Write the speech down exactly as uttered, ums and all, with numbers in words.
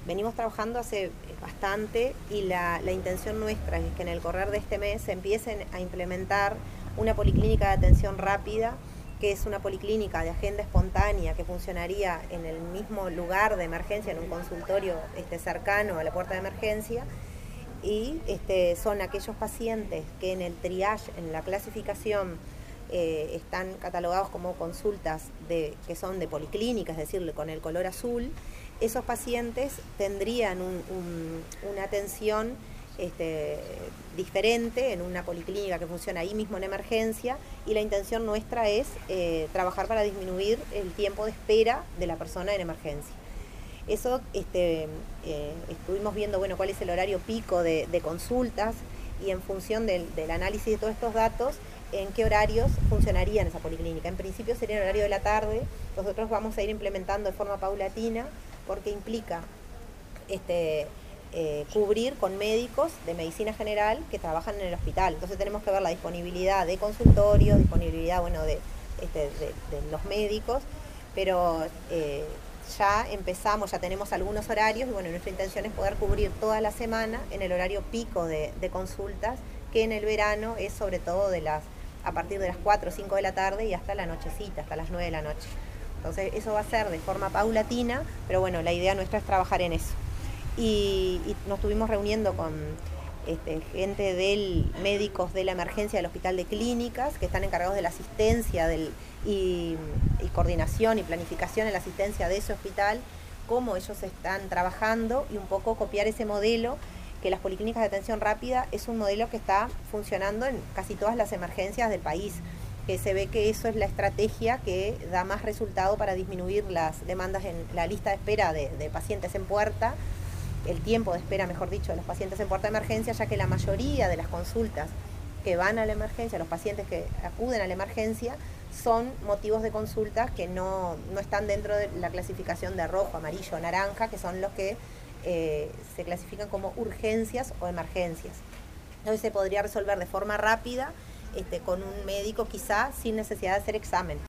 venimos trabajando hace bastante y la, la intención nuestra es que en el correr de este mes se empiecen a implementar una policlínica de atención rápida, que es una policlínica de agenda espontánea que funcionaría en el mismo lugar de emergencia, en un consultorio este, cercano a la puerta de emergencia, y este, son aquellos pacientes que en el triage, en la clasificación, eh, están catalogados como consultas de, que son de policlínica, es decir, con el color azul. Esos pacientes tendrían un, un, una atención este, diferente en una policlínica que funciona ahí mismo en emergencia, y la intención nuestra es eh, trabajar para disminuir el tiempo de espera de la persona en emergencia. Eso este, eh, estuvimos viendo bueno, cuál es el horario pico de, de consultas, y en función del, del análisis de todos estos datos, en qué horarios funcionaría en esa policlínica. En principio sería el horario de la tarde. Nosotros vamos a ir implementando de forma paulatina, porque implica este, eh, cubrir con médicos de medicina general que trabajan en el hospital. Entonces tenemos que ver la disponibilidad de consultorio, disponibilidad bueno, de, este, de, de los médicos, pero eh, ya empezamos, ya tenemos algunos horarios, y bueno, nuestra intención es poder cubrir toda la semana en el horario pico de, de consultas, que en el verano es sobre todo de las, a partir de las cuatro o cinco de la tarde y hasta la nochecita, hasta las nueve de la noche. Entonces eso va a ser de forma paulatina, pero bueno, la idea nuestra es trabajar en eso. Y, y nos estuvimos reuniendo con este, gente del médicos de la emergencia del Hospital de Clínicas, que están encargados de la asistencia del, y, y coordinación y planificación en la asistencia de ese hospital, cómo ellos están trabajando, y un poco copiar ese modelo, que las policlínicas de atención rápida es un modelo que está funcionando en casi todas las emergencias del país, que se ve que eso es la estrategia que da más resultado para disminuir las demandas en la lista de espera de, de pacientes en puerta, el tiempo de espera, mejor dicho, de los pacientes en puerta de emergencia, ya que la mayoría de las consultas que van a la emergencia, los pacientes que acuden a la emergencia, son motivos de consultas que no, no están dentro de la clasificación de rojo, amarillo o naranja, que son los que eh, se clasifican como urgencias o emergencias. Entonces se podría resolver de forma rápida este, con un médico quizá sin necesidad de hacer examen.